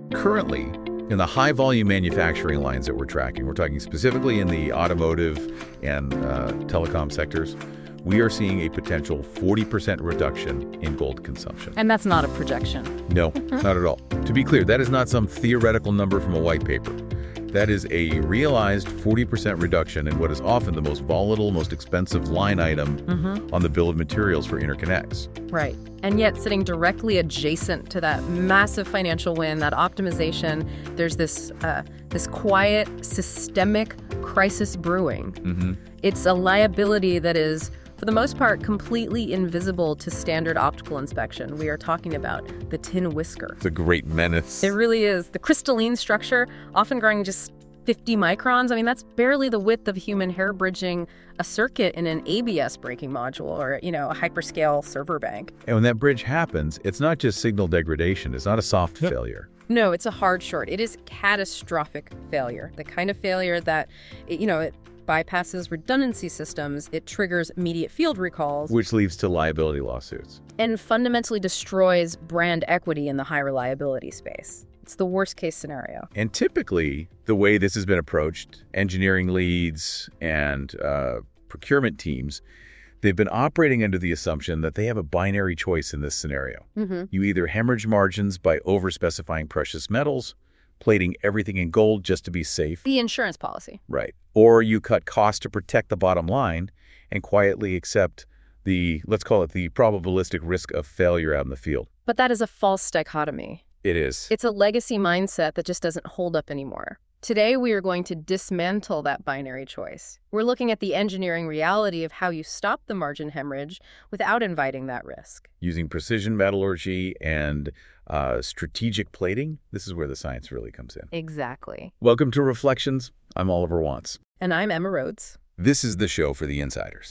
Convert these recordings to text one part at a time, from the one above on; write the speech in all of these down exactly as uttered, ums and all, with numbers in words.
Currently, in the high-volume manufacturing lines that we're tracking, we're talking specifically in the automotive and uh, telecom sectors, we are seeing a potential forty percent reduction in gold consumption. And that's not a projection. No, not at all. To be clear, that is not some theoretical number from a white paper. That is a realized forty percent reduction in what is often the most volatile, most expensive line item mm-hmm. on the bill of materials for interconnects. Right. And yet sitting directly adjacent to that massive financial win, that optimization, there's this uh, this quiet, systemic crisis brewing. Mm-hmm. It's a liability that is, for the most part, completely invisible to standard optical inspection. We are talking about the tin whisker. It's a great menace. It really is. The crystalline structure, often growing just fifty microns. I mean, that's barely the width of human hair bridging a circuit in an A B S braking module or, you know, a hyperscale server bank. And when that bridge happens, it's not just signal degradation. It's not a soft yep. failure. No, it's a hard short. It is catastrophic failure. The kind of failure that, you know, it bypasses redundancy systems, it triggers immediate field recalls. Which leads to liability lawsuits. And fundamentally destroys brand equity in the high reliability space. It's the worst case scenario. And typically, the way this has been approached, engineering leads and uh, procurement teams, they've been operating under the assumption that they have a binary choice in this scenario. Mm-hmm. You either hemorrhage margins by over-specifying precious metals, plating everything in gold just to be safe. The insurance policy. Right. Or you cut costs to protect the bottom line and quietly accept the, let's call it the probabilistic risk of failure out in the field. But that is a false dichotomy. It is. It's a legacy mindset that just doesn't hold up anymore. Today, we are going to dismantle that binary choice. We're looking at the engineering reality of how you stop the margin hemorrhage without inviting that risk. Using precision metallurgy and uh, strategic plating, this is where the science really comes in. Exactly. Welcome to Reflections. I'm Oliver Wantz. And I'm Emma Rhodes. This is the show for the insiders.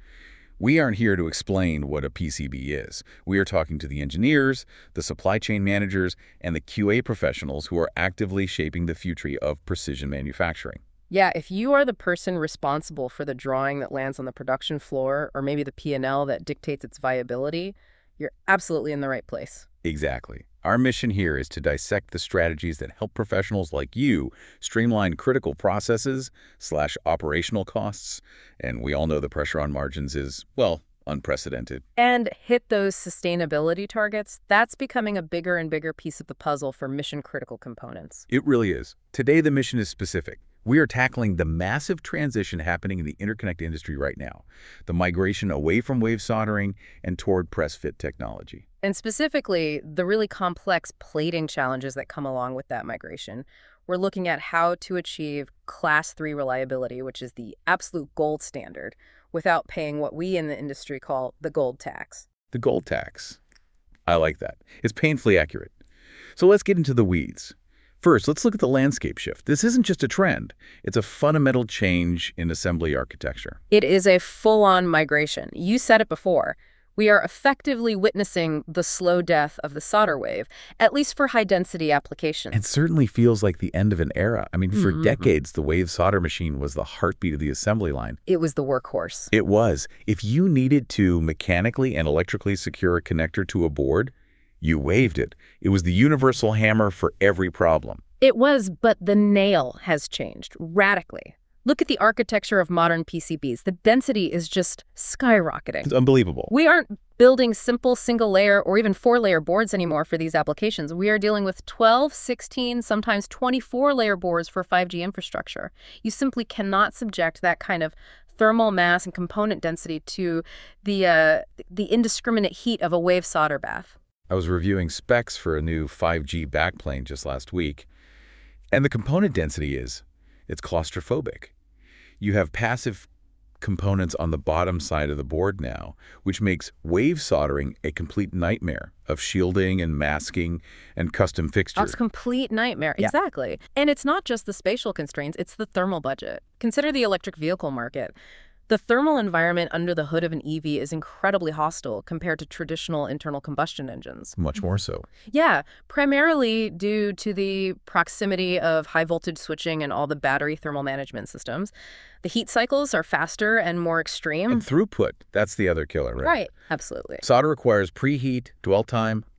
We aren't here to explain what a P C B is. We are talking to the engineers, the supply chain managers, and the Q A professionals who are actively shaping the future of precision manufacturing. Yeah, if you are the person responsible for the drawing that lands on the production floor, or maybe the P and L that dictates its viability, you're absolutely in the right place. Exactly. Our mission here is to dissect the strategies that help professionals like you streamline critical processes slash operational costs. And we all know the pressure on margins is, well, unprecedented. And hit those sustainability targets. That's becoming a bigger and bigger piece of the puzzle for mission-critical components. It really is. Today, the mission is specific. We are tackling the massive transition happening in the interconnect industry right now, the migration away from wave soldering and toward press-fit technology. And specifically, the really complex plating challenges that come along with that migration. We're looking at how to achieve class three reliability, which is the absolute gold standard, without paying what we in the industry call the gold tax. The gold tax. I like that. It's painfully accurate. So let's get into the weeds. First, let's look at the landscape shift. This isn't just a trend. It's a fundamental change in assembly architecture. It is a full-on migration. You said it before. We are effectively witnessing the slow death of the solder wave, at least for high-density applications. It certainly feels like the end of an era. I mean, for mm-hmm. decades, the wave solder machine was the heartbeat of the assembly line. It was the workhorse. It was. If you needed to mechanically and electrically secure a connector to a board, you waved it. It was the universal hammer for every problem. It was, but the nail has changed radically. Look at the architecture of modern P C Bs. The density is just skyrocketing. It's unbelievable. We aren't building simple single-layer or even four-layer boards anymore for these applications. We are dealing with twelve, sixteen, sometimes twenty-four-layer boards for five G infrastructure. You simply cannot subject that kind of thermal mass and component density to the uh, the indiscriminate heat of a wave solder bath. I was reviewing specs for a new five G backplane just last week, and the component density is, it's claustrophobic. You have passive components on the bottom side of the board now, which makes wave soldering a complete nightmare of shielding and masking and custom fixtures. It's a complete nightmare. Yeah. Exactly. And it's not just the spatial constraints, it's the thermal budget. Consider the electric vehicle market. The thermal environment under the hood of an E V is incredibly hostile compared to traditional internal combustion engines. Much more so. Yeah, primarily due to the proximity of high voltage switching and all the battery thermal management systems. The heat cycles are faster and more extreme. And throughput, that's the other killer, right? Right, absolutely. Solder requires preheat, dwell time,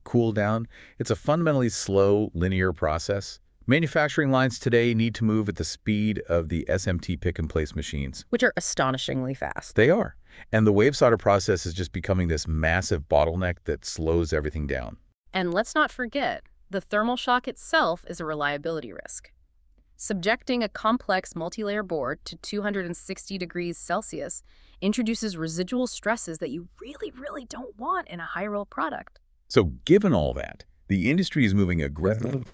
cool down. It's a fundamentally slow, linear process. Manufacturing lines today need to move at the speed of the S M T pick-and-place machines. Which are astonishingly fast. They are. And the wave solder process is just becoming this massive bottleneck that slows everything down. And let's not forget, the thermal shock itself is a reliability risk. Subjecting a complex multi-layer board to two hundred sixty degrees Celsius introduces residual stresses that you really, really don't want in a high-roll product. So given all that, the industry is moving aggressively,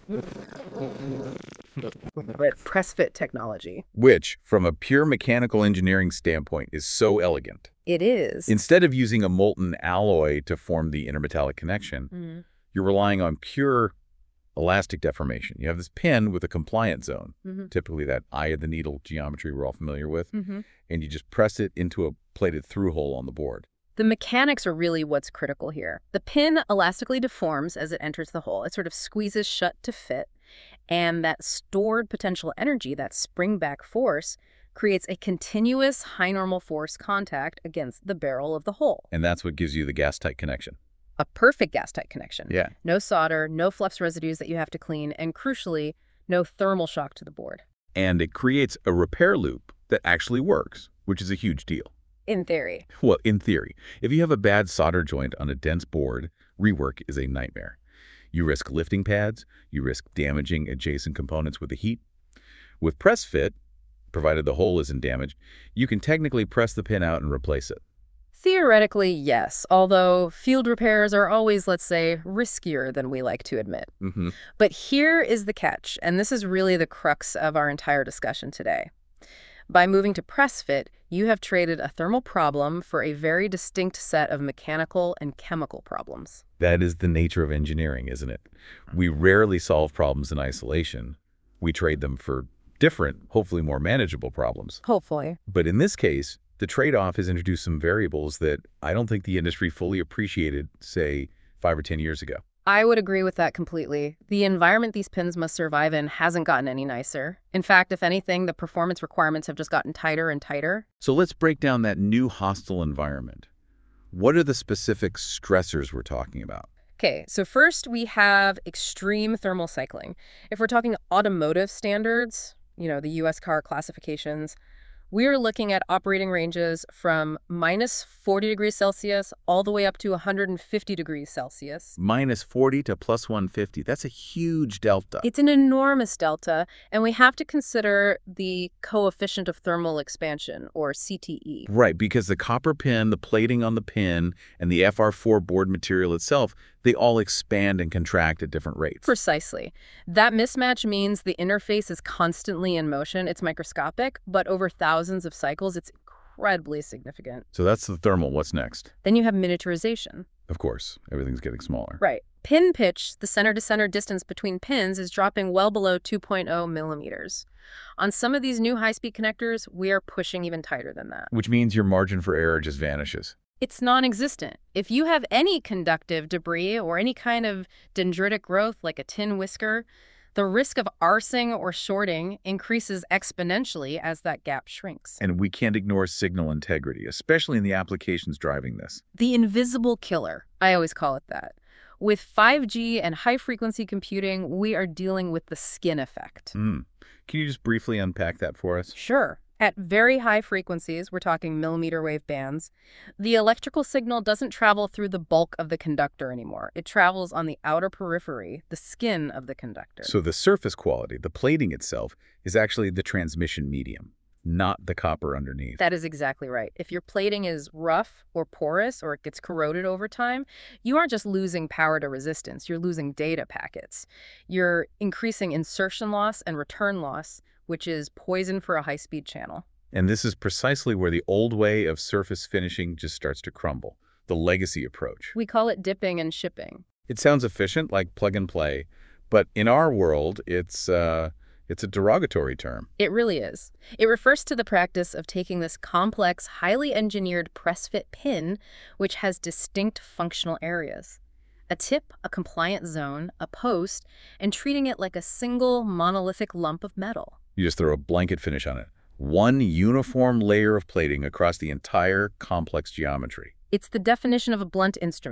Press fit technology. which, from a pure mechanical engineering standpoint, is so elegant. It is. Instead of using a molten alloy to form the intermetallic connection, Mm. you're relying on pure elastic deformation. You have this pin with a compliant zone, Mm-hmm. typically that eye of the needle geometry we're all familiar with, Mm-hmm. and you just press it into a plated through hole on the board. The mechanics are really what's critical here. The pin elastically deforms as it enters the hole. It sort of squeezes shut to fit, and that stored potential energy, that spring-back force, creates a continuous high normal force contact against the barrel of the hole. And that's what gives you the gas-tight connection. A perfect gas-tight connection. Yeah. No solder, no flux residues that you have to clean, and crucially, no thermal shock to the board. And it creates a repair loop that actually works, which is a huge deal. In theory. Well, in theory, if you have a bad solder joint on a dense board, rework is a nightmare. You risk lifting pads, you risk damaging adjacent components with the heat. With press fit, provided the hole isn't damaged, you can technically press the pin out and replace it. Theoretically, yes, although field repairs are always, let's say, riskier than we like to admit. Mm-hmm. But here is the catch, and this is really the crux of our entire discussion today. By moving to press fit, you have traded a thermal problem for a very distinct set of mechanical and chemical problems. That is the nature of engineering, isn't it? We rarely solve problems in isolation. We trade them for different, hopefully more manageable problems. Hopefully. But in this case, the trade-off has introduced some variables that I don't think the industry fully appreciated, say, five or ten years ago. I would agree with that completely. The environment these pins must survive in hasn't gotten any nicer. In fact, if anything, the performance requirements have just gotten tighter and tighter. So let's break down that new hostile environment. What are the specific stressors we're talking about? Okay, so first we have extreme thermal cycling. If we're talking automotive standards, you know, the U S car classifications, we're looking at operating ranges from minus forty degrees Celsius all the way up to one hundred fifty degrees Celsius. Minus forty to plus one hundred fifty. That's a huge delta. It's an enormous delta, and we have to consider the coefficient of thermal expansion, or C T E. Right, because the copper pin, the plating on the pin, and the F R four board material itself, they all expand and contract at different rates. Precisely. That mismatch means the interface is constantly in motion. It's microscopic, but over thousands of cycles, it's incredibly significant. So that's the thermal. What's next? Then you have miniaturization. Of course, everything's getting smaller. Right. Pin pitch, the center-to-center distance between pins, is dropping well below two point zero millimeters. On some of these new high-speed connectors, we are pushing even tighter than that. Which means your margin for error just vanishes. It's non-existent. If you have any conductive debris or any kind of dendritic growth like a tin whisker, the risk of arsing or shorting increases exponentially as that gap shrinks. And we can't ignore signal integrity, especially in the applications driving this. The invisible killer, I always call it that. With five G and high-frequency computing, we are dealing with the skin effect. Mm. Can you just briefly unpack that for us? Sure. At very high frequencies, we're talking millimeter wave bands, the electrical signal doesn't travel through the bulk of the conductor anymore. It travels on the outer periphery, the skin of the conductor. So the surface quality, the plating itself, is actually the transmission medium, not the copper underneath. That is exactly right. If your plating is rough or porous or it gets corroded over time, you aren't just losing power to resistance, you're losing data packets. You're increasing insertion loss and return loss, which is poison for a high-speed channel. And this is precisely where the old way of surface finishing just starts to crumble, the legacy approach. We call it dipping and shipping. It sounds efficient, like plug and play, but in our world, it's uh, it's a derogatory term. It really is. It refers to the practice of taking this complex, highly engineered press-fit pin, which has distinct functional areas, a tip, a compliant zone, a post, and treating it like a single monolithic lump of metal. You just throw a blanket finish on it. One uniform layer of plating across the entire complex geometry. It's the definition of a blunt instrument.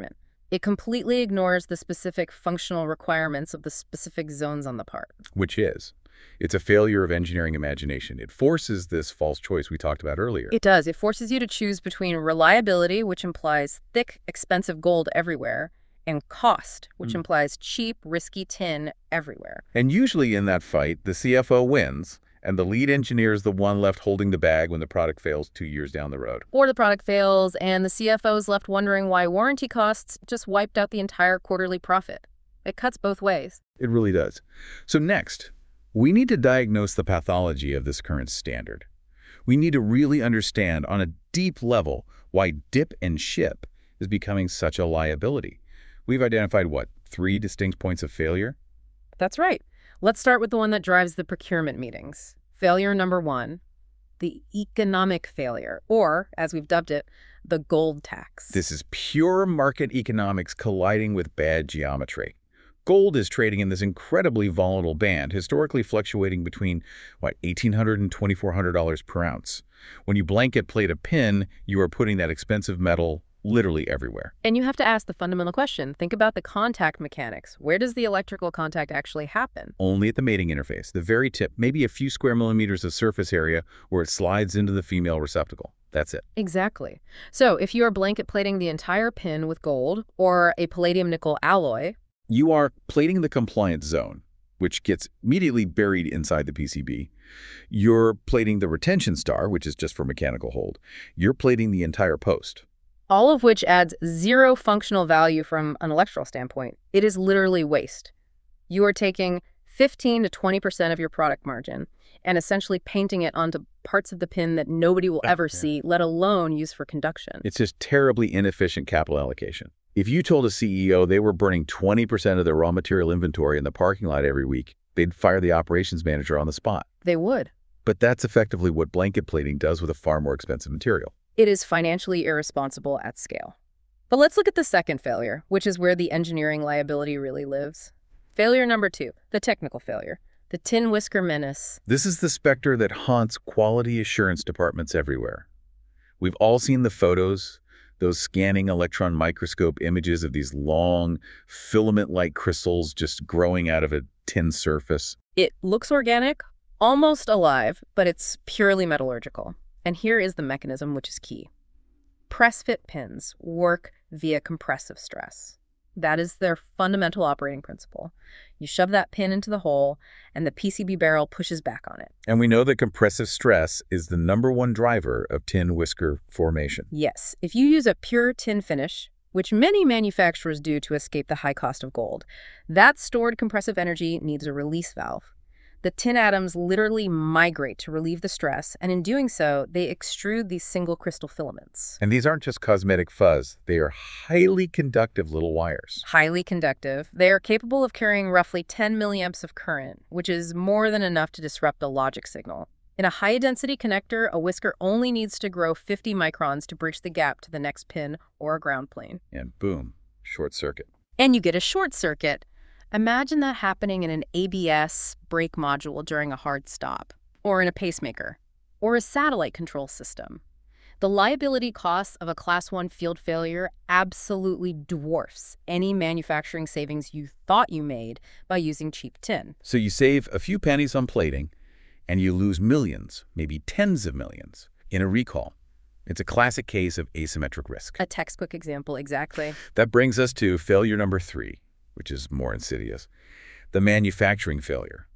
It completely ignores the specific functional requirements of the specific zones on the part. Which is, it's a failure of engineering imagination. It forces this false choice we talked about earlier. It does. It forces you to choose between reliability, which implies thick, expensive gold everywhere, and cost, which mm. implies cheap, risky tin everywhere. And usually in that fight, the C F O wins, and the lead engineer is the one left holding the bag when the product fails two years down the road. Or the product fails, and the C F O is left wondering why warranty costs just wiped out the entire quarterly profit. It cuts both ways. It really does. So next, we need to diagnose the pathology of this current standard. We need to really understand on a deep level why dip and ship is becoming such a liability. We've identified, what, three distinct points of failure? That's right. Let's start with the one that drives the procurement meetings. Failure number one, the economic failure, or, as we've dubbed it, the gold tax. This is pure market economics colliding with bad geometry. Gold is trading in this incredibly volatile band, historically fluctuating between, what, eighteen hundred dollars and twenty-four hundred dollars per ounce. When you blanket plate a pin, you are putting that expensive metal literally everywhere. And you have to ask the fundamental question. Think about the contact mechanics. Where does the electrical contact actually happen? Only at the mating interface, the very tip, maybe a few square millimeters of surface area where it slides into the female receptacle. That's it. Exactly. So if you are blanket plating the entire pin with gold or a palladium nickel alloy, you are plating the compliance zone, which gets immediately buried inside the P C B. You're plating the retention star, which is just for mechanical hold. You're plating the entire post. All of which adds zero functional value from an electrical standpoint. It is literally waste. You are taking fifteen to twenty percent of your product margin and essentially painting it onto parts of the pin that nobody will ever yeah. see, let alone use for conduction. It's just terribly inefficient capital allocation. If you told a C E O they were burning twenty percent of their raw material inventory in the parking lot every week, they'd fire the operations manager on the spot. They would. But that's effectively what blanket plating does with a far more expensive material. It is financially irresponsible at scale. But let's look at the second failure, which is where the engineering liability really lives. Failure number two, the technical failure, the tin whisker menace. This is the specter that haunts quality assurance departments everywhere. We've all seen the photos, those scanning electron microscope images of these long, filament-like crystals just growing out of a tin surface. It looks organic, almost alive, but it's purely metallurgical. And here is the mechanism which is key. Press-fit pins work via compressive stress. That is their fundamental operating principle. You shove that pin into the hole, and the P C B barrel pushes back on it. And we know that compressive stress is the number one driver of tin whisker formation. Yes. If you use a pure tin finish, which many manufacturers do to escape the high cost of gold, that stored compressive energy needs a release valve. The tin atoms literally migrate to relieve the stress, and in doing so, they extrude these single crystal filaments. And these aren't just cosmetic fuzz. They are highly conductive little wires. Highly conductive. They are capable of carrying roughly ten milliamps of current, which is more than enough to disrupt a logic signal. In a high-density connector, a whisker only needs to grow fifty microns to bridge the gap to the next pin or a ground plane. And boom, short circuit. And you get a short circuit. Imagine that happening in an A B S brake module during a hard stop, or in a pacemaker, or a satellite control system. The liability costs of a class one field failure absolutely dwarfs any manufacturing savings you thought you made by using cheap tin. So you save a few pennies on plating, and you lose millions, maybe tens of millions, in a recall. It's a classic case of asymmetric risk. A textbook example, exactly. That brings us to failure number three, which is more insidious, the manufacturing failure.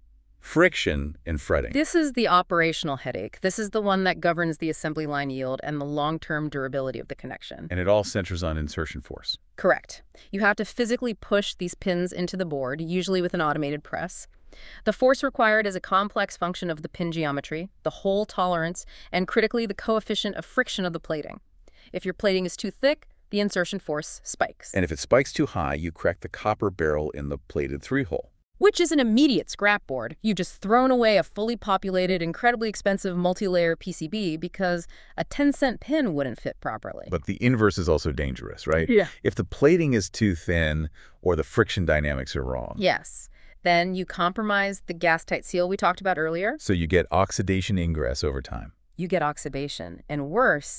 Friction and fretting. This is the operational headache. This is the one that governs the assembly line yield and the long-term durability of the connection. And it all centers on insertion force. Correct. You have to physically push these pins into the board, usually with an automated press. The force required is a complex function of the pin geometry, the hole tolerance, and critically the coefficient of friction of the plating. If your plating is too thick, the insertion force spikes. And if it spikes too high, you crack the copper barrel in the plated three-hole. Which is an immediate scrap board. You've just thrown away a fully populated, incredibly expensive multi-layer P C B because a ten cent pin wouldn't fit properly. But the inverse is also dangerous, right? Yeah. If the plating is too thin or the friction dynamics are wrong. Yes. Then you compromise the gas-tight seal we talked about earlier. So you get oxidation ingress over time. You get oxidation. And worse,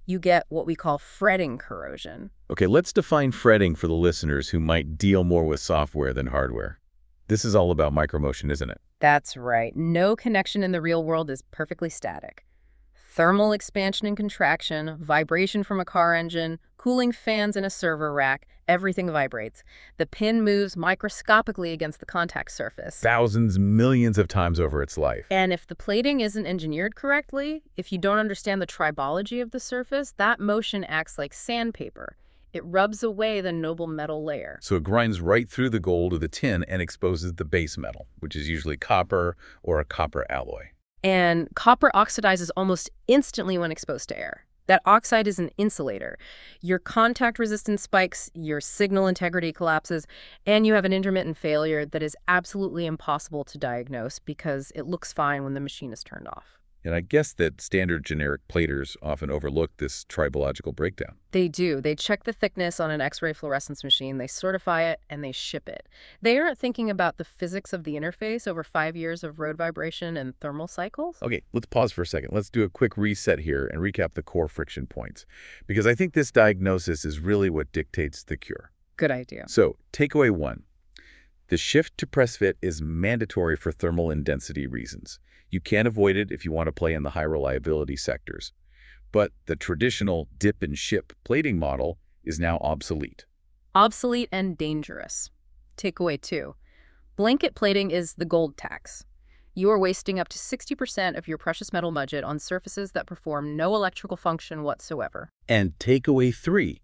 you get what we call fretting corrosion. Okay, let's define fretting for the listeners who might deal more with software than hardware. This is all about micromotion, isn't it? That's right. No connection in the real world is perfectly static. Thermal expansion and contraction, vibration from a car engine, cooling fans in a server rack, everything vibrates. The pin moves microscopically against the contact surface. Thousands, millions of times over its life. And if the plating isn't engineered correctly, if you don't understand the tribology of the surface, that motion acts like sandpaper. It rubs away the noble metal layer. So it grinds right through the gold of the tin and exposes the base metal, which is usually copper or a copper alloy. And copper oxidizes almost instantly when exposed to air. That oxide is an insulator. Your contact resistance spikes, your signal integrity collapses, and you have an intermittent failure that is absolutely impossible to diagnose because it looks fine when the machine is turned off. And I guess that standard generic platers often overlook this tribological breakdown. They do. They check the thickness on an X-ray fluorescence machine, they certify it, and they ship it. They aren't thinking about the physics of the interface over five years of road vibration and thermal cycles. Okay, let's pause for a second. Let's do a quick reset here and recap the core friction points, because I think this diagnosis is really what dictates the cure. Good idea. So, takeaway one. The shift to press fit is mandatory for thermal and density reasons. You can't avoid it if you want to play in the high reliability sectors. But the traditional dip and ship plating model is now obsolete. Obsolete and dangerous. Takeaway two. Blanket plating is the gold tax. You are wasting up to sixty percent of your precious metal budget on surfaces that perform no electrical function whatsoever. And takeaway three.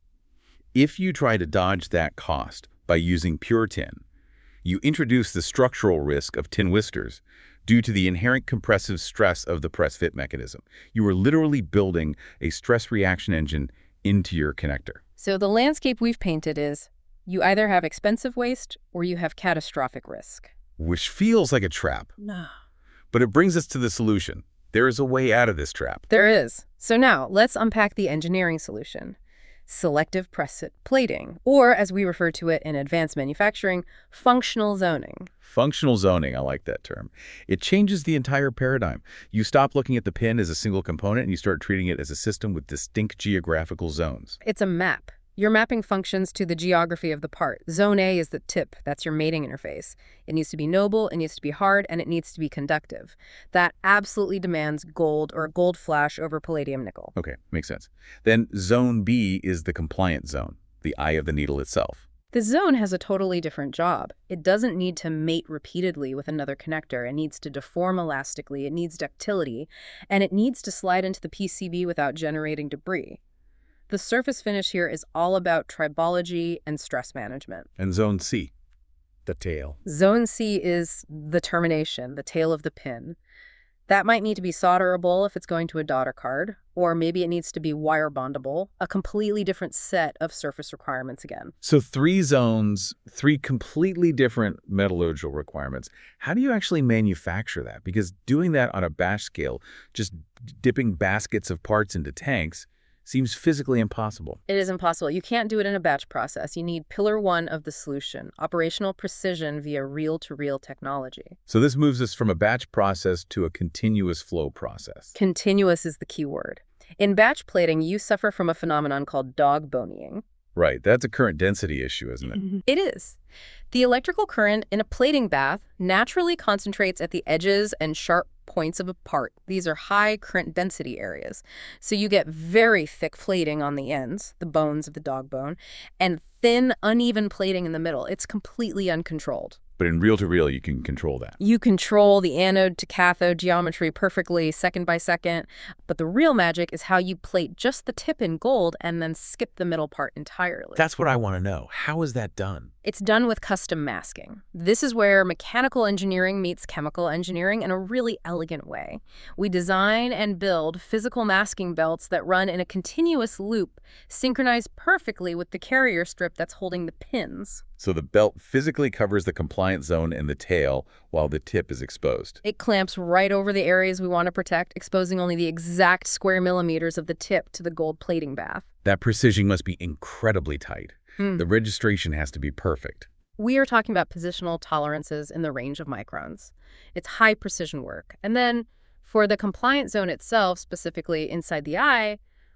If you try to dodge that cost by using pure tin, you introduce the structural risk of tin whiskers due to the inherent compressive stress of the press-fit mechanism. You are literally building a stress reaction engine into your connector. So the landscape we've painted is you either have expensive waste or you have catastrophic risk. Which feels like a trap. No. But it brings us to the solution. There is a way out of this trap. There is. So now let's unpack the engineering solution. Selective press-fit plating, or as we refer to it in advanced manufacturing, functional zoning. Functional zoning, I like that term. It changes the entire paradigm. You stop looking at the pin as a single component and you start treating it as a system with distinct geographical zones. It's a map. You're mapping functions to the geography of the part. Zone A is the tip. That's your mating interface. It needs to be noble, it needs to be hard, and it needs to be conductive. That absolutely demands gold or gold flash over palladium nickel. Okay, makes sense. Then Zone B is the compliant zone, the eye of the needle itself. The zone has a totally different job. It doesn't need to mate repeatedly with another connector. It needs to deform elastically, it needs ductility, and it needs to slide into the P C B without generating debris. The surface finish here is all about tribology and stress management. And Zone C, the tail. Zone C is the termination, the tail of the pin. That might need to be solderable if it's going to a daughter card, or maybe it needs to be wire bondable, a completely different set of surface requirements again. So three zones, three completely different metallurgical requirements. How do you actually manufacture that? Because doing that on a batch scale, just dipping baskets of parts into tanks, seems physically impossible. It is impossible. You can't do it in a batch process. You need pillar one of the solution, operational precision via reel-to-reel technology. So this moves us from a batch process to a continuous flow process. Continuous is the key word. In batch plating, you suffer from a phenomenon called dog boning. Right, that's a current density issue, isn't it? It is. The electrical current in a plating bath naturally concentrates at the edges and sharp points of a part. These are high current density areas. So you get very thick plating on the ends, the bones of the dog bone, and thin, uneven plating in the middle. It's completely uncontrolled. But in reel-to-reel, you can control that. You control the anode to cathode geometry perfectly, second by second. But the real magic is how you plate just the tip in gold and then skip the middle part entirely. That's what I want to know. How is that done? It's done with custom masking. This is where mechanical engineering meets chemical engineering in a really elegant way. We design and build physical masking belts that run in a continuous loop, synchronized perfectly with the carrier strip that's holding the pins. So the belt physically covers the compliant zone and the tail while the tip is exposed. It clamps right over the areas we want to protect, exposing only the exact square millimeters of the tip to the gold plating bath. That precision must be incredibly tight. Hmm. The registration has to be perfect. We are talking about positional tolerances in the range of microns. It's high precision work. And then for the compliant zone itself, specifically inside the eye,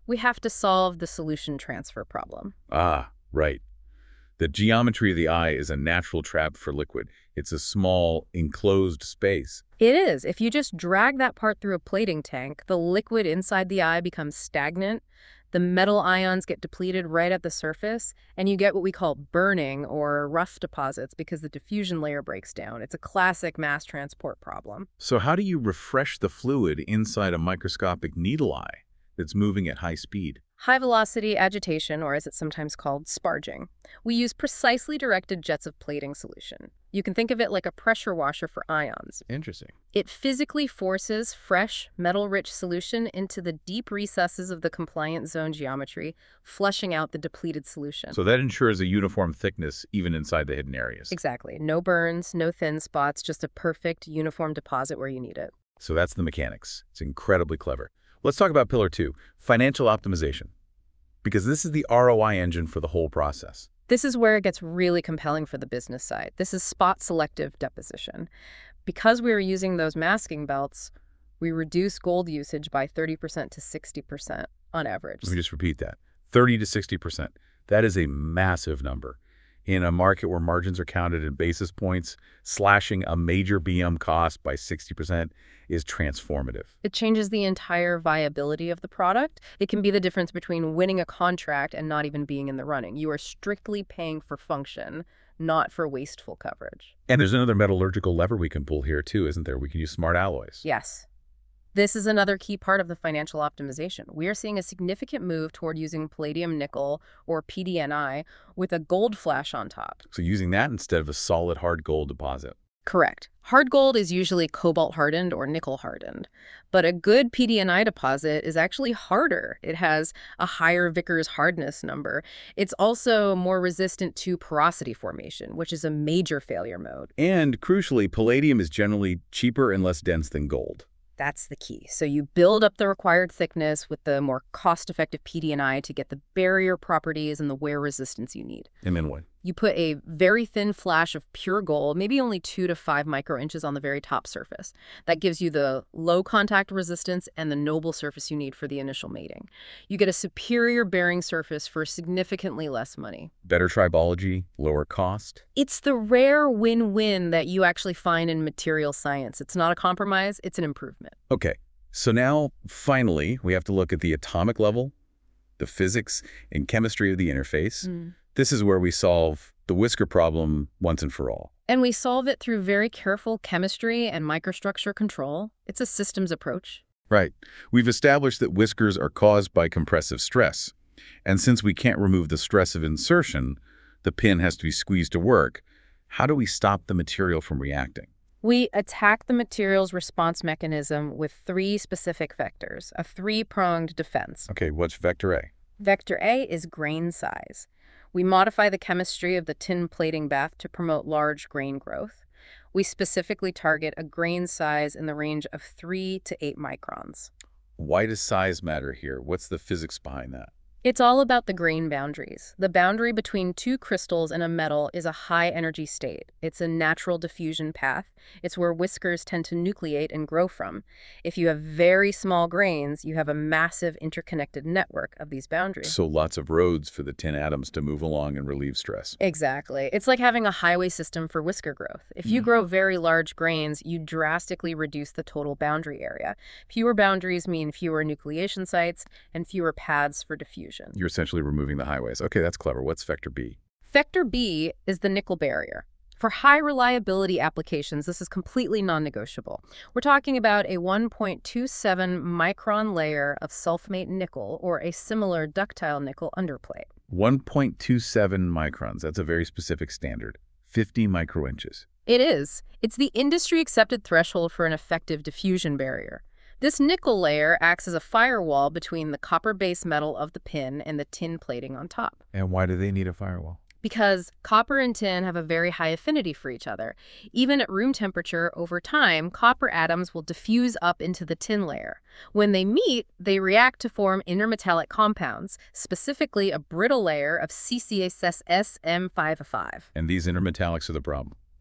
We have to solve the solution transfer problem. Ah, right. The geometry of the eye is a natural trap for liquid. It's a small, enclosed space. It is. If you just drag that part through a plating tank, the liquid inside the eye becomes stagnant, the metal ions get depleted right at the surface, and you get what we call burning or rough deposits because the diffusion layer breaks down. It's a classic mass transport problem. So how do you refresh the fluid inside a microscopic needle eye that's moving at high speed? High-velocity agitation, or as it's sometimes called, sparging. We use precisely directed jets of plating solution. You can think of it like a pressure washer for ions. Interesting. It physically forces fresh, metal-rich solution into the deep recesses of the compliant zone geometry, flushing out the depleted solution. So that ensures a uniform thickness even inside the hidden areas. Exactly. No burns, no thin spots, just a perfect, uniform deposit where you need it. So that's the mechanics. It's incredibly clever. Let's talk about pillar two, financial optimization, because this is the R O I engine for the whole process. This is where it gets really compelling for the business side. This is spot selective deposition. Because we were using those masking belts, we reduce gold usage by thirty percent to sixty percent on average. Let me just repeat that. thirty to sixty percent. That is a massive number. In a market where margins are counted in basis points, slashing a major B M cost by sixty percent is transformative. It changes the entire viability of the product. It can be the difference between winning a contract and not even being in the running. You are strictly paying for function, not for wasteful coverage. And there's another metallurgical lever we can pull here too, isn't there? We can use smart alloys. Yes. This is another key part of the financial optimization. We are seeing a significant move toward using palladium nickel, or P D N I, with a gold flash on top. So using that instead of a solid hard gold deposit. Correct. Hard gold is usually cobalt hardened or nickel hardened, but a good P D N I deposit is actually harder. It has a higher Vickers hardness number. It's also more resistant to porosity formation, which is a major failure mode. And crucially, palladium is generally cheaper and less dense than gold. That's the key. So you build up the required thickness with the more cost-effective P D N I to get the barrier properties and the wear resistance you need. And then what? You put a very thin flash of pure gold, maybe only two to five microinches on the very top surface. That gives you the low contact resistance and the noble surface you need for the initial mating. You get a superior bearing surface for significantly less money. Better tribology, lower cost. It's the rare win-win that you actually find in material science. It's not a compromise, it's an improvement. Okay, so now, finally, we have to look at the atomic level, the physics and chemistry of the interface. Mm. This is where we solve the whisker problem once and for all. And we solve it through very careful chemistry and microstructure control. It's a systems approach. Right. We've established that whiskers are caused by compressive stress. And since we can't remove the stress of insertion, the pin has to be squeezed to work. How do we stop the material from reacting? We attack the material's response mechanism with three specific vectors, a three-pronged defense. Okay, what's vector A? Vector A is grain size. We modify the chemistry of the tin plating bath to promote large grain growth. We specifically target a grain size in the range of three to eight microns. Why does size matter here? What's the physics behind that? It's all about the grain boundaries. The boundary between two crystals in a metal is a high-energy state. It's a natural diffusion path. It's where whiskers tend to nucleate and grow from. If you have very small grains, you have a massive interconnected network of these boundaries. So lots of roads for the tin atoms to move along and relieve stress. Exactly. It's like having a highway system for whisker growth. If you Mm. grow very large grains, you drastically reduce the total boundary area. Fewer boundaries mean fewer nucleation sites and fewer paths for diffusion. You're essentially removing the highways. Okay, that's clever. What's vector B? Vector B is the nickel barrier. For high reliability applications, this is completely non-negotiable. We're talking about a one point two seven micron layer of sulfate nickel or a similar ductile nickel underplate. one point two seven microns. That's a very specific standard. fifty microinches. It is. It's the industry-accepted threshold for an effective diffusion barrier. This nickel layer acts as a firewall between the copper-based metal of the pin and the tin plating on top. And why do they need a firewall? Because copper and tin have a very high affinity for each other. Even at room temperature, over time, copper atoms will diffuse up into the tin layer. When they meet, they react to form intermetallic compounds, specifically a brittle layer of C C S S M five five. And these intermetallics are the problem.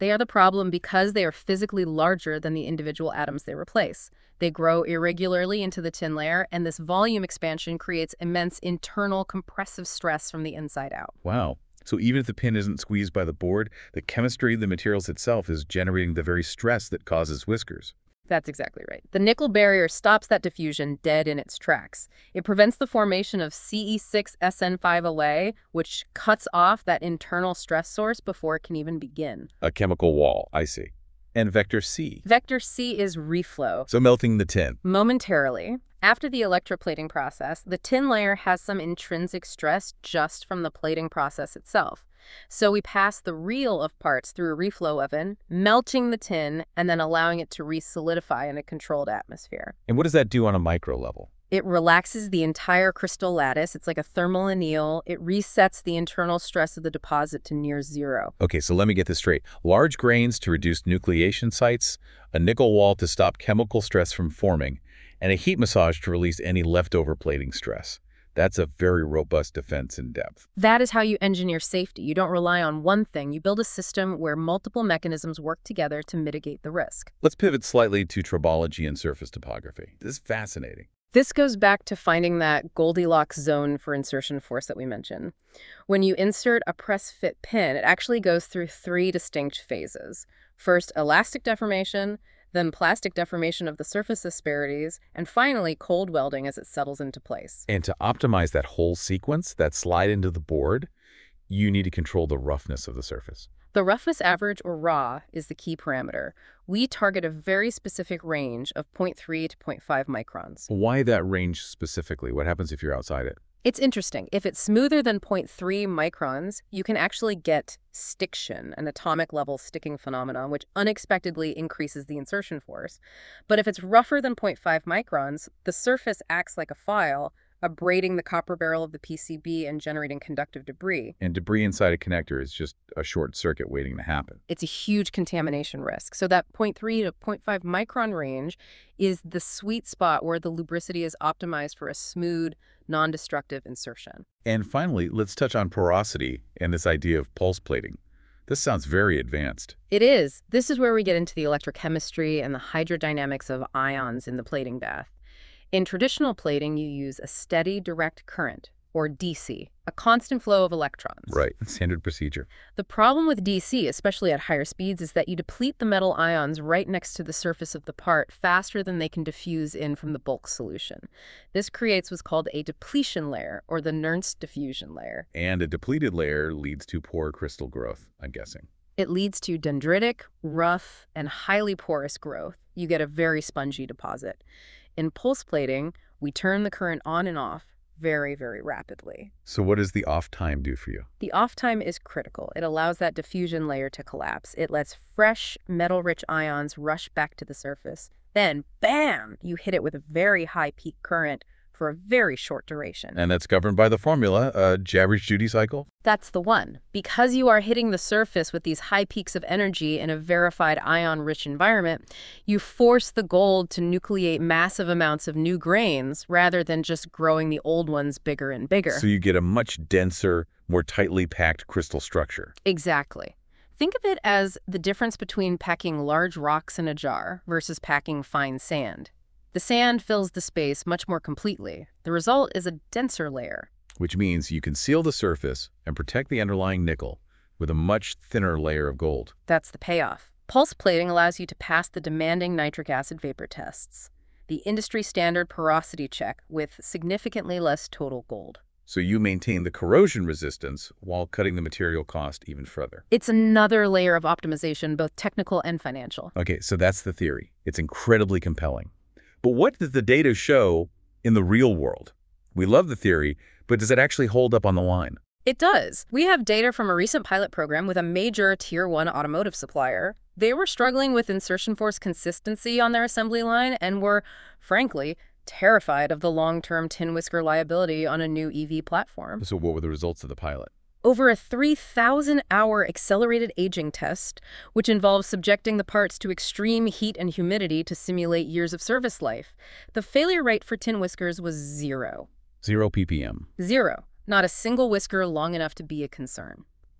They are the problem because they are physically larger than the individual atoms they replace. They grow irregularly into the tin layer, and this volume expansion creates immense internal compressive stress from the inside out. Wow. So even if the pin isn't squeezed by the board, the chemistry of the materials itself is generating the very stress that causes whiskers. That's exactly right. The nickel barrier stops that diffusion dead in its tracks. It prevents the formation of C E six S N five L A, which cuts off that internal stress source before it can even begin. A chemical wall, I see. And vector C. Vector C is reflow. So melting the tin. Momentarily, after the electroplating process, the tin layer has some intrinsic stress just from the plating process itself. So we pass the reel of parts through a reflow oven, melting the tin, and then allowing it to re-solidify in a controlled atmosphere. And what does that do on a micro level? It relaxes the entire crystal lattice. It's like a thermal anneal. It resets the internal stress of the deposit to near zero. Okay, so let me get this straight. Large grains to reduce nucleation sites, a nickel wall to stop chemical stress from forming, and a heat massage to release any leftover plating stress. That's a very robust defense in depth. That is how you engineer safety. You don't rely on one thing. You build a system where multiple mechanisms work together to mitigate the risk. Let's pivot slightly to tribology and surface topography. This is fascinating. This goes back to finding that Goldilocks zone for insertion force that we mentioned. When you insert a press-fit pin, it actually goes through three distinct phases. First, elastic deformation, then plastic deformation of the surface asperities, and finally cold welding as it settles into place. And to optimize that whole sequence, that slide into the board, you need to control the roughness of the surface. The roughness average, or raw, is the key parameter. We target a very specific range of zero point three to zero point five microns. Why that range specifically? What happens if you're outside it? It's interesting. If it's smoother than zero point three microns, you can actually get stiction, an atomic level sticking phenomenon, which unexpectedly increases the insertion force. But if it's rougher than zero point five microns, the surface acts like a file, abrading the copper barrel of the P C B and generating conductive debris. And debris inside a connector is just a short circuit waiting to happen. It's a huge contamination risk. So that zero point three to zero point five micron range is the sweet spot where the lubricity is optimized for a smooth, non-destructive insertion. And finally, let's touch on porosity and this idea of pulse plating. This sounds very advanced. It is. This is where we get into the electrochemistry and the hydrodynamics of ions in the plating bath. In traditional plating, you use a steady direct current, or D C, a constant flow of electrons. Right, standard procedure. The problem with D C, especially at higher speeds, is that you deplete the metal ions right next to the surface of the part faster than they can diffuse in from the bulk solution. This creates what's called a depletion layer, or the Nernst diffusion layer. And a depleted layer leads to poor crystal growth, I'm guessing. It leads to dendritic, rough, and highly porous growth. You get a very spongy deposit. In pulse plating, we turn the current on and off very, very rapidly. So what does the off time do for you? The off time is critical. It allows that diffusion layer to collapse. It lets fresh, metal-rich ions rush back to the surface. Then, bam, you hit it with a very high peak current for a very short duration. And that's governed by the formula, uh, average duty cycle? That's the one. Because you are hitting the surface with these high peaks of energy in a verified ion-rich environment, you force the gold to nucleate massive amounts of new grains rather than just growing the old ones bigger and bigger. So you get a much denser, more tightly packed crystal structure. Exactly. Think of it as the difference between packing large rocks in a jar versus packing fine sand. The sand fills the space much more completely. The result is a denser layer. Which means you can seal the surface and protect the underlying nickel with a much thinner layer of gold. That's the payoff. Pulse plating allows you to pass the demanding nitric acid vapor tests, the industry standard porosity check with significantly less total gold. So you maintain the corrosion resistance while cutting the material cost even further. It's another layer of optimization, both technical and financial. Okay, so that's the theory. It's incredibly compelling. But what does the data show in the real world? We love the theory, but does it actually hold up on the line? It does. We have data from a recent pilot program with a major tier one automotive supplier. They were struggling with insertion force consistency on their assembly line and were, frankly, terrified of the long-term tin whisker liability on a new E V platform. So what were the results of the pilot? Over a three thousand hour accelerated aging test, which involves subjecting the parts to extreme heat and humidity to simulate years of service life, the failure rate for tin whiskers was zero. Zero ppm. Zero. Not a single whisker long enough to be a concern.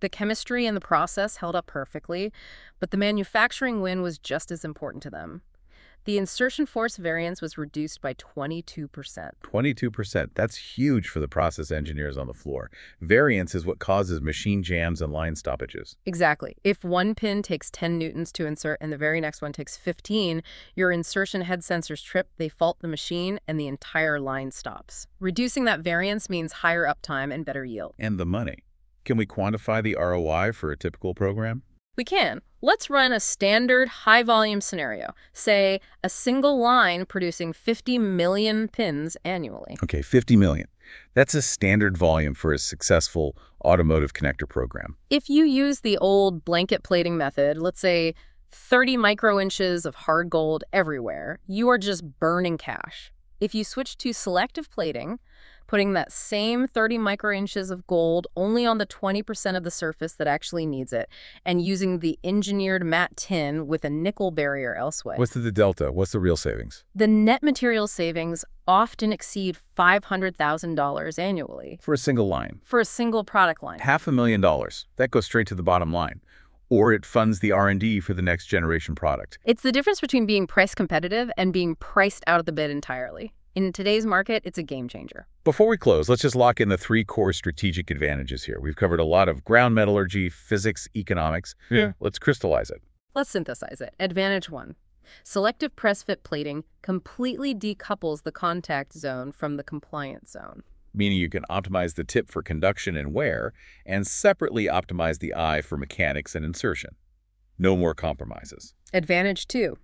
The chemistry and the process held up perfectly, but the manufacturing win was just as important to them. The insertion force variance was reduced by twenty-two percent. twenty-two percent. That's huge for the process engineers on the floor. Variance is what causes machine jams and line stoppages. Exactly. If one pin takes ten newtons to insert and the very next one takes fifteen, your insertion head sensors trip, they fault the machine, and the entire line stops. Reducing that variance means higher uptime and better yield. And the money. Can we quantify the R O I for a typical program? We can. Let's run a standard high-volume scenario. Say, a single line producing fifty million pins annually. Okay, fifty million. That's a standard volume for a successful automotive connector program. If you use the old blanket plating method, let's say thirty microinches of hard gold everywhere, you are just burning cash. If you switch to selective plating, putting that same thirty microinches of gold only on the twenty percent of the surface that actually needs it, and using the engineered matte tin with a nickel barrier elsewhere. What's the delta? What's the real savings? The net material savings often exceed five hundred thousand dollars annually. For a single line. For a single product line. Half a million dollars. That goes straight to the bottom line. Or it funds the R and D for the next generation product. It's the difference between being price competitive and being priced out of the bid entirely. In today's market, it's a game changer. Before we close, let's just lock in the three core strategic advantages here. We've covered a lot of ground metallurgy, physics, economics. Yeah. Let's crystallize it. Let's synthesize it. Advantage one. Selective press-fit plating completely decouples the contact zone from the compliance zone. Meaning you can optimize the tip for conduction and wear, and separately optimize the eye for mechanics and insertion. No more compromises. Advantage two.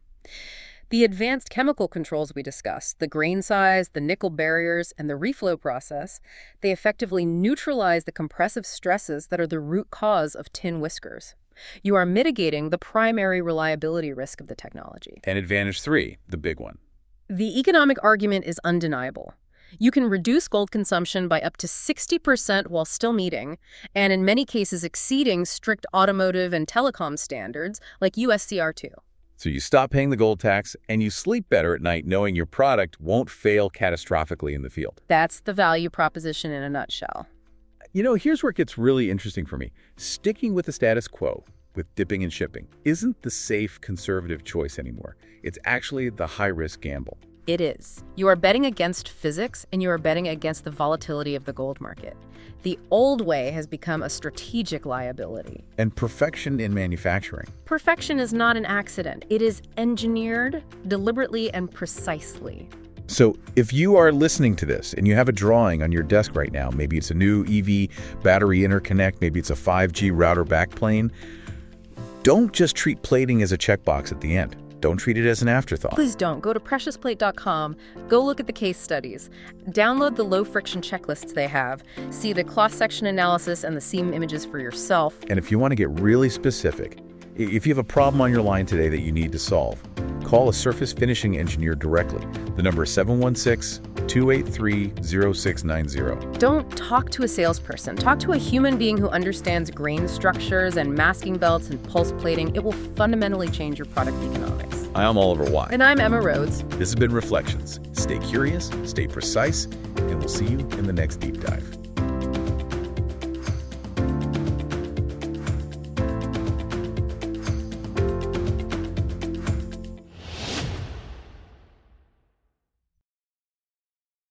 The advanced chemical controls we discussed, the grain size, the nickel barriers, and the reflow process, they effectively neutralize the compressive stresses that are the root cause of tin whiskers. You are mitigating the primary reliability risk of the technology. And advantage three, the big one. The economic argument is undeniable. You can reduce gold consumption by up to sixty percent while still meeting, and in many cases exceeding, strict automotive and telecom standards like U S C R two. So you stop paying the gold tax, and you sleep better at night knowing your product won't fail catastrophically in the field. That's the value proposition in a nutshell. You know, here's where it gets really interesting for me. Sticking with the status quo, with dipping and shipping, isn't the safe, conservative choice anymore. It's actually the high-risk gamble. It is. You are betting against physics, and you are betting against the volatility of the gold market. The old way has become a strategic liability. And perfection in manufacturing. Perfection is not an accident. It is engineered deliberately and precisely. So if you are listening to this and you have a drawing on your desk right now, maybe it's a new E V battery interconnect, maybe it's a five G router backplane, don't just treat plating as a checkbox at the end. Don't treat it as an afterthought. Please don't. Go to precious plate dot com. Go look at the case studies. Download the low-friction checklists they have. See the cross-section analysis and the seam images for yourself. And if you want to get really specific, if you have a problem on your line today that you need to solve, call a surface finishing engineer directly. The number is seven one six, two eight three, zero six nine zero. Don't talk to a salesperson. Talk to a human being who understands grain structures and masking belts and pulse plating. It will fundamentally change your product economics. I'm Oliver Watt. And I'm Emma Rhodes. This has been Reflections. Stay curious, stay precise, and we'll see you in the next deep dive.